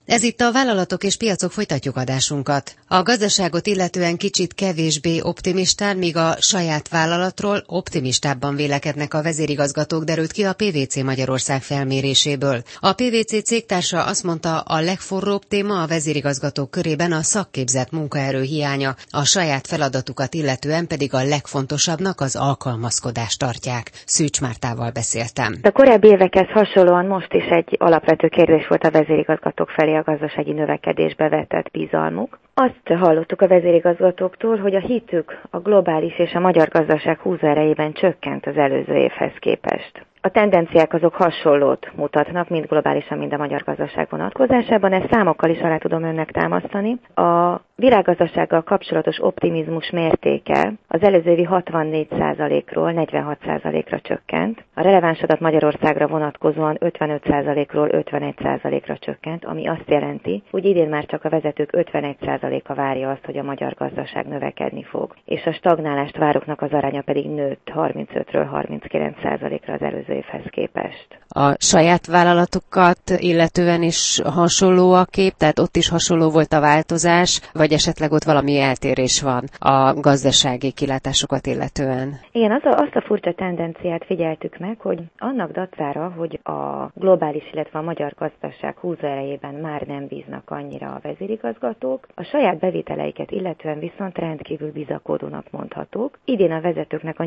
Ez itt a Vállalatok és Piacok, folytatjuk adásunkat. A gazdaságot illetően kicsit kevésbé optimistán, míg a saját vállalatról optimistábban vélekednek a vezérigazgatók, derült ki a PwC Magyarország felméréséből. A PwC cégtársa azt mondta, a legforróbb téma a vezérigazgatók körében a szakképzett munkaerő hiánya, a saját feladatukat illetően pedig a legfontosabbnak az alkalmazkodást tartják. Szűcs Mártával beszéltem. A korábbi évekhez hasonlóan most is egy alapvető kérdés volt a vezérigazgatók felé a gazdasági növekedésbe vetett bizalmuk. Azt hallottuk a vezérigazgatóktól, hogy a hitük a globális és a magyar gazdaság húzóerejében csökkent az előző évhez képest. A tendenciák azok hasonlót mutatnak, mind globálisan, mind a magyar gazdaság vonatkozásában. Ezt számokkal is alá tudom önnek támasztani. A világgazdasággal kapcsolatos optimizmus mértéke az előző évi 64%-ról 46%-ra csökkent. A releváns adat Magyarországra vonatkozóan 55%-ról 51%-ra csökkent, ami azt jelenti, hogy idén már csak a vezetők 51%-a várja azt, hogy a magyar gazdaság növekedni fog. És a stagnálást váróknak az aránya pedig nőtt 35-ről 39%-ra az előző évhez képest. A saját vállalatokat illetően is hasonló a kép, tehát ott is hasonló volt a változás, vagy esetleg ott valami eltérés van a gazdasági kilátásokat illetően? Igen, azt a furcsa tendenciát figyeltük meg, hogy annak dacára, hogy a globális, illetve a magyar gazdaság húzóerejében már nem bíznak annyira a vezérigazgatók, a saját bevételeiket illetően viszont rendkívül bizakodónak mondhatók. Idén a vezetőknek a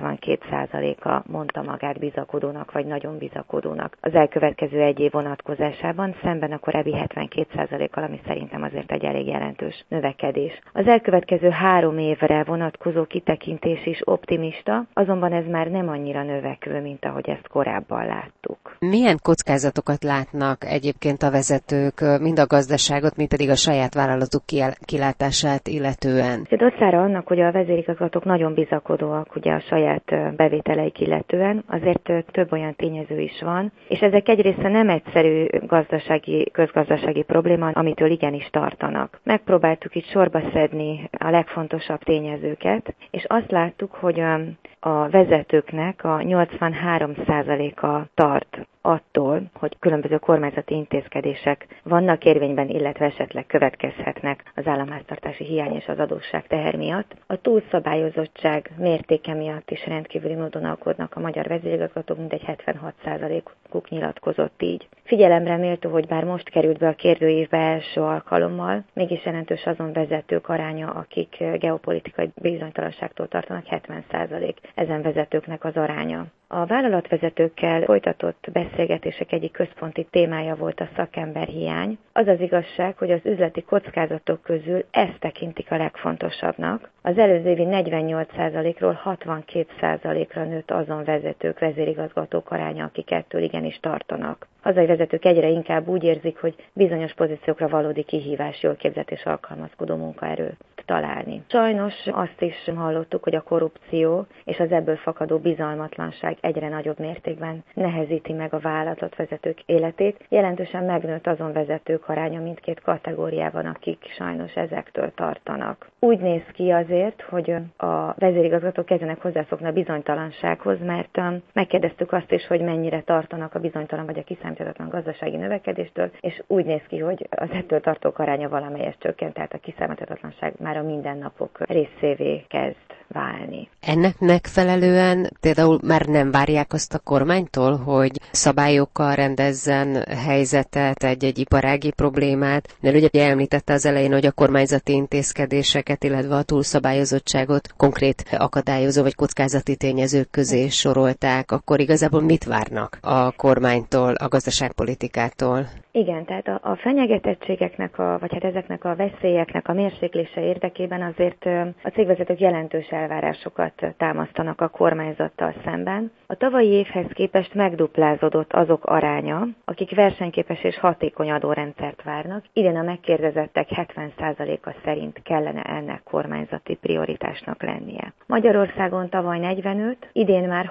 82%-a mondta magát bizakodónak, vagy nagyon bizakodónak az elkövetkező egy év vonatkozásában, szemben a korábbi 72%-kal, ami szerintem azért egy elég jelentős növekedés. Az elkövetkező 3 évre vonatkozó kitekintés is optimista, azonban ez már nem annyira növekvő, mint ahogy ezt korábban láttuk. Milyen kockázatokat látnak egyébként a vezetők, mind a gazdaságot, mind pedig a saját vállalatuk kilátását illetően? Dacára annak, hogy a vezérigazgatók nagyon bizakodóak ugye a saját bevételeik illetően, azért több olyan tényező is van, és ezek egyrészt nem egyszerű közgazdasági probléma, amitől igenis tartanak. Megpróbáltuk itt sorba szedni a legfontosabb tényezőket, és azt láttuk, hogy a vezetőknek a 83%-a tart attól, hogy különböző kormányzati intézkedések vannak érvényben, illetve esetleg következhetnek az államháztartási hiány és az adósság teher miatt. A túlszabályozottság mértéke miatt is rendkívüli módon aggódnak a magyar vezérigazgatók, mintegy 76%-uk nyilatkozott így. Figyelemre méltó, hogy bár most került be a kérdőívbe első alkalommal, mégis jelentős azon vezetők aránya, akik geopolitikai bizonytalanságtól tartanak, 70% ezen vezetőknek az aránya. A vállalatvezetőkkel folytatott beszélgetések egyik központi témája volt a szakemberhiány. Az az igazság, hogy az üzleti kockázatok közül ezt tekintik a legfontosabbnak. Az előző évi 48%-ról 62%-ra nőtt azon vezetők, vezérigazgatók aránya, akik ettől igenis tartanak. Hazai vezetők egyre inkább úgy érzik, hogy bizonyos pozíciókra valódi kihívás jól képzett és alkalmazkodó munkaerőt találni. Sajnos azt is hallottuk, hogy a korrupció és az ebből fakadó bizalmatlanság egyre nagyobb mértékben nehezíti meg a vállalatvezetők életét. Jelentősen megnőtt azon vezetők aránya mindkét kategóriában, akik sajnos ezektől tartanak. Úgy néz ki azért, hogy a vezérigazgatók kezdenek hozzászokni a bizonytalansághoz, mert megkérdeztük azt is, hogy mennyire tartanak a bizonytalan vagy a kiszámíthatatlan gazdasági növekedéstől, és úgy néz ki, hogy az ettől tartók aránya valamelyest csökkent, tehát a kiszámíthatatlanság már a mindennapok részévé kezd válni. Ennek megfelelően például már nem várják azt a kormánytól, hogy szabályokkal rendezzen helyzetet, egy iparági problémát, mert ugye említette az elején, hogy a kormányzati intézkedéseket, illetve a túlszabályozottságot konkrét akadályozó vagy kockázati tényezők közé sorolták, akkor igazából mit várnak a kormánytól, a gazdaságpolitikától? Igen, tehát a fenyegetettségeknek, vagy hát ezeknek a veszélyeknek a mérséklése érdekében azért a cégvezetők jelentős elvárásokat támasztanak a kormányzattal szemben. A tavalyi évhez képest megduplázódott azok aránya, akik versenyképes és hatékony adórendszert várnak. Idén a megkérdezettek 70%-a szerint kellene ennek kormányzati prioritásnak lennie. Magyarországon tavaly 45, idén már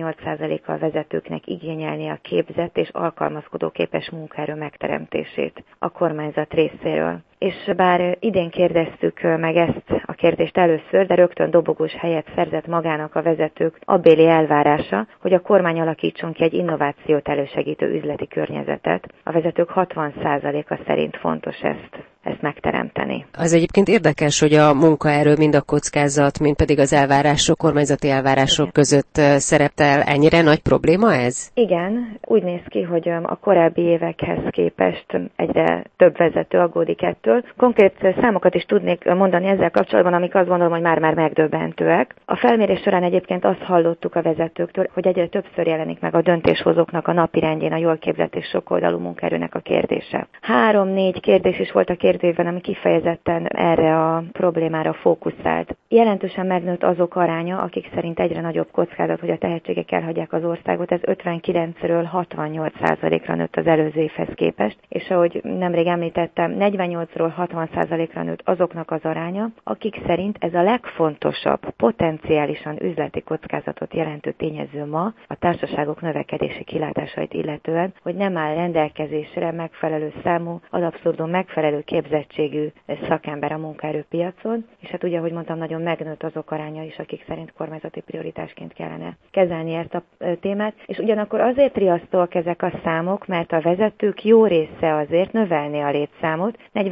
68%-a a vezetőknek igényelni a képzett és alkalmazkodóképes munkaerő megteremtését a kormányzat részéről. És bár idén kérdeztük meg ezt a kérdést először, de rögtön dobogós helyet szerzett magának a vezetők abbéli elvárása, hogy a kormány alakítson ki egy innovációt elősegítő üzleti környezetet. A vezetők 60%-a szerint fontos ezt megteremteni. Az egyébként érdekes, hogy a munkaerő mind a kockázat, mind pedig az elvárások, kormányzati elvárások között szerepel. Ennyire nagy probléma ez? Igen, úgy néz ki, hogy a korábbi évekhez képest egyre több vezető aggódik ettől. Konkrét számokat is tudnék mondani ezzel kapcsolatban, amik azt gondolom, hogy már megdöbbentőek. A felmérés során egyébként azt hallottuk a vezetőktől, hogy egyre többször jelenik meg a döntéshozóknak a napirendjén a jól képzett és sokoldalú munkaerőnek a kérdése. 3-4 kérdés is volt a kérdőívben, ami kifejezetten erre a problémára fókuszált. Jelentősen megnőtt azok aránya, akik szerint egyre nagyobb kockázat, hogy a tehetségek elhagyják az országot. Ez 59-ről 68%-ra nőtt az előző évhez képest, és ahogy nemrég említettem, 48-ról 60%-ra nőtt azoknak az aránya, akik szerint ez a legfontosabb, potenciálisan üzleti kockázatot jelentő tényező ma a társaságok növekedési kilátásait illetően, hogy nem áll rendelkezésre megfelelő számú, az abszurdum megfelelő képzettségű szakember a munkaerőpiacon, és hát ugye, ahogy mondtam, nagyon megnőtt azok aránya is, akik szerint kormányzati prioritásként kellene kezelni ezt a témát, és ugyanakkor azért riasztóak ezek a számok, mert a vezetők jó része azért növelné a létszámot,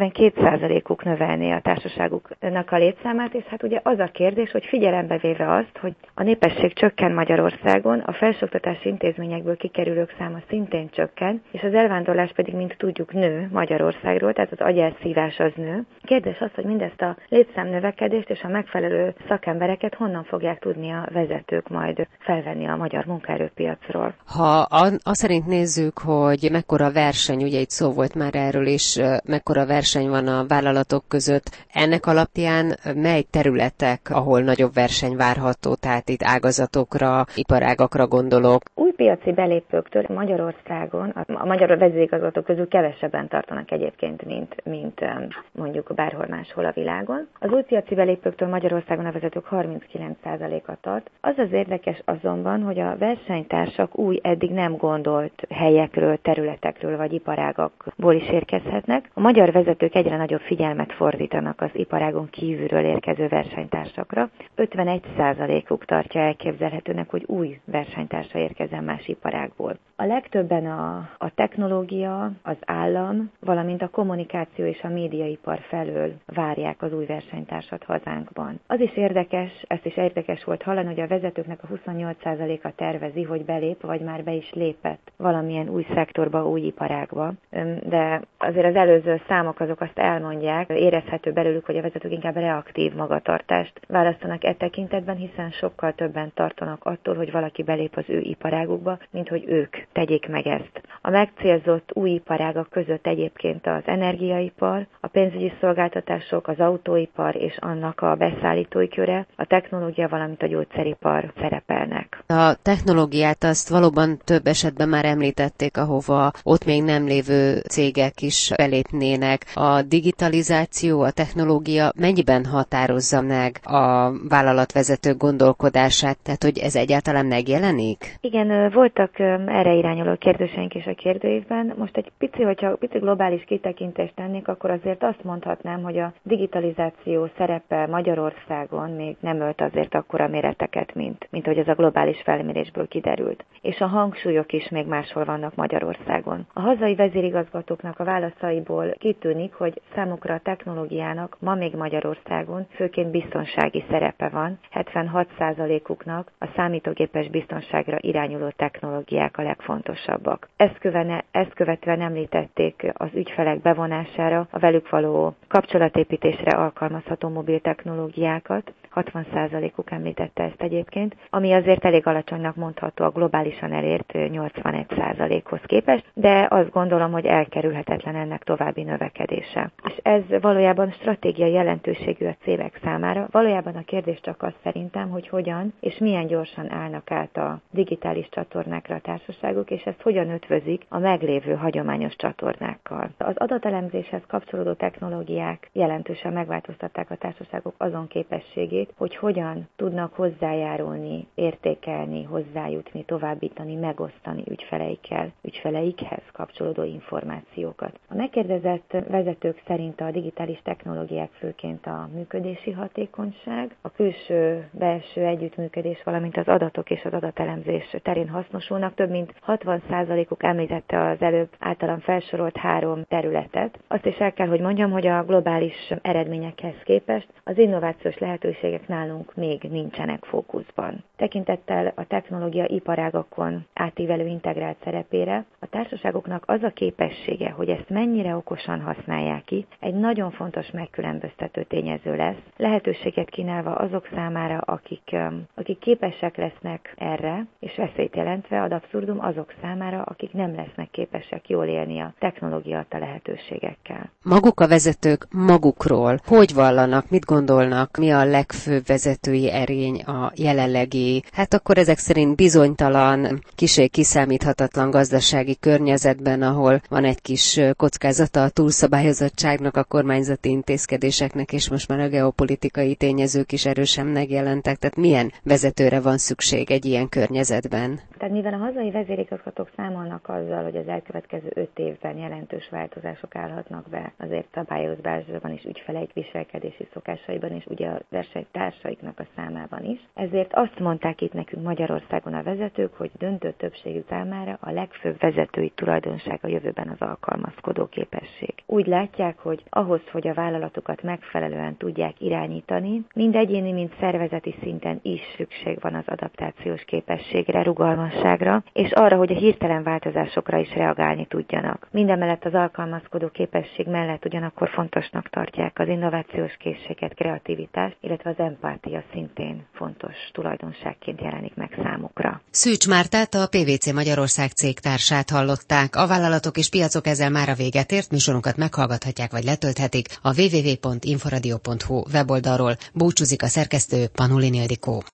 42%-uk növelné a társaságuknak a létszámát, és hát ugye az a kérdés, hogy figyelembe véve azt, hogy a népesség csökken Magyarországon, a felsőoktatási intézményekből kikerülők száma szintén csökken, és az elvándorlás pedig, mint tudjuk, nő Magyarországról, tehát az agyelszívás az nő. Kérdés az, hogy mindezt a létszámnövekedést és a megfelelő szakembereket honnan fogják tudni a vezetők majd felvenni a magyar munkaerőpiacról. Ha azt szerint nézzük, hogy mekkora verseny, ugye itt szó volt már erről is, mekkora verseny van a vállalatok között, ennek alapján mely területek, ahol nagyobb verseny várható, tehát itt ágazatokra, iparágakra gondolok? Új piaci belépőktől Magyarországon, a magyar vezérigazgatók közül kevesebben tartanak egyébként, mint mondjuk bárhol máshol a világon. Az új piaci belépőktől Magyarországon a vezetők 39%-a tart. Az érdekes azonban, hogy a versenytársak új, eddig nem gondolt helyekről, területekről vagy iparágakból is érkezhetnek. A magyar vezetők egyre nagyobb figyelmet fordítanak az iparágon kívülről érkező versenytársakra. 51%-uk tartja elképzelhetőnek, hogy új versenytársa érkezzen más iparágból. A legtöbben a technológia, az állam, valamint a kommunikáció és a médiaipar felől várják az új versenytársat hazánkban. Az is érdekes, ezt is érdekes volt hallani, hogy a vezetőknek a 28%-a tervezi, hogy belép, vagy már be is lépett valamilyen új szektorba, új iparágba. De azért az előző számok azok azt elmondják, érezhető belőlük, hogy a vezetők inkább reaktív magatartást választanak e tekintetben, hiszen sokkal többen tartanak attól, hogy valaki belép az ő iparágukba, mint hogy ők tegyék meg ezt. A megcélzott új iparágak között egyébként az energiaipar, a pénzügyi szolgáltatások, az autóipar és annak a beszállítói köre, a technológia, valamint a gyógyszeripar szerepelnek. A technológiát azt valóban több esetben már említették, ahova ott még nem lévő cégek is belépnének. A digitalizáció, a technológia mennyiben határozza meg a vállalatvezetők gondolkodását, tehát hogy ez egyáltalán megjelenik? Igen, voltak erre irányuló kérdéseink is a kérdőívben. Most egy hogyha pici globális kitekintést tennék, akkor azért azt mondhatnám, hogy a digitalizáció szerepe Magyarországon még nem ölt azért akkora méreteket, mint hogy ez a globális felmérésből kiderült. És a hangsúlyok is még máshol vannak Magyarországon. A hazai vezérigazgatóknak a válaszaiból kitűnik, hogy számukra a technológiának ma még Magyarországon főként biztonsági szerepe van. 76%-uknak a számítógépes biztonságra irányuló technológiák a legfontosabbak. Ezt követően említették az ügyfelek bevonására, a velük való kapcsolatépítésre alkalmazható mobil technológiákat, 60%-uk említette ezt egyébként, ami azért elég alacsonynak mondható a globálisan elért 81%-hoz képest, de azt gondolom, hogy elkerülhetetlen ennek további növekedése. És ez valójában stratégiai jelentőségű a cégek számára. Valójában a kérdés csak az szerintem, hogy hogyan és milyen gyorsan állnak át a digitális csatornákra a társaságok, és ezt hogyan ötvözik a meglévő hagyományos csatornákkal. Az adatelemzéshez kapcsolódó technológiák jelentősen megváltoztatták a társaságok azon képességét, lehetőségét, hogy hogyan tudnak hozzájárulni, értékelni, hozzájutni, továbbítani, megosztani ügyfeleikhez kapcsolódó információkat. A megkérdezett vezetők szerint a digitális technológiák főként a működési hatékonyság, a külső-belső együttműködés, valamint az adatok és az adatelemzés terén hasznosulnak. Több mint 60%-uk említette az előbb általam felsorolt 3 területet. Azt is el kell, hogy mondjam, hogy a globális eredményekhez képest az innovációs lehetőségek nálunk még nincsenek fókuszban. Tekintettel a technológia iparágakon átívelő integrált szerepére, a társaságoknak az a képessége, hogy ezt mennyire okosan használják ki, egy nagyon fontos megkülönböztető tényező lesz, lehetőséget kínálva azok számára, akik képesek lesznek erre, és veszélyt jelentve ad abszurdum azok számára, akik nem lesznek képesek jól élni a technológia adta lehetőségekkel. Maguk a vezetők magukról hogy vallanak, mit gondolnak, mi a legfőbb vezetői erény a jelenlegi, hát akkor ezek szerint bizonytalan, kissé kiszámíthatatlan gazdasági környezetben, ahol van egy kis kockázata a túlszabályozottságnak, a kormányzati intézkedéseknek, és most már a geopolitikai tényezők is erősen megjelentek. Tehát milyen vezetőre van szükség egy ilyen környezetben? Tehát mivel a hazai vezérigazgatók számolnak azzal, hogy az elkövetkező 5 évben jelentős változások állhatnak be, azért szabályozásban is, ügyfeleik viselkedési szokásaiban is, ugye a versenytársaiknak a számában is. Ezért azt mondták itt nekünk Magyarországon a vezetők, hogy döntő többségük számára a legfőbb vezetői tulajdonság a jövőben az alkalmazkodó képesség. Úgy látják, hogy ahhoz, hogy a vállalatokat megfelelően tudják irányítani, mind egyéni, mind szervezeti szinten is szükség van az adaptációs képességre, rugalmasságra, és arra, hogy a hirtelen változásokra is reagálni tudjanak. Mindemellett az alkalmazkodó képesség mellett ugyanakkor fontosnak tartják az innovációs készséget, kreativitást, illetve az empátia szintén fontos tulajdonságként jelenik meg számukra. Szűcs Mártát, a PwC Magyarország cégtársát hallották. A vállalatok és piacok ezzel mára véget ért, műsorunkat meghallgathatják vagy letölthetik a www.inforadio.hu weboldalról. Búcsúzik a szerkesztő, Panulin Ildikó.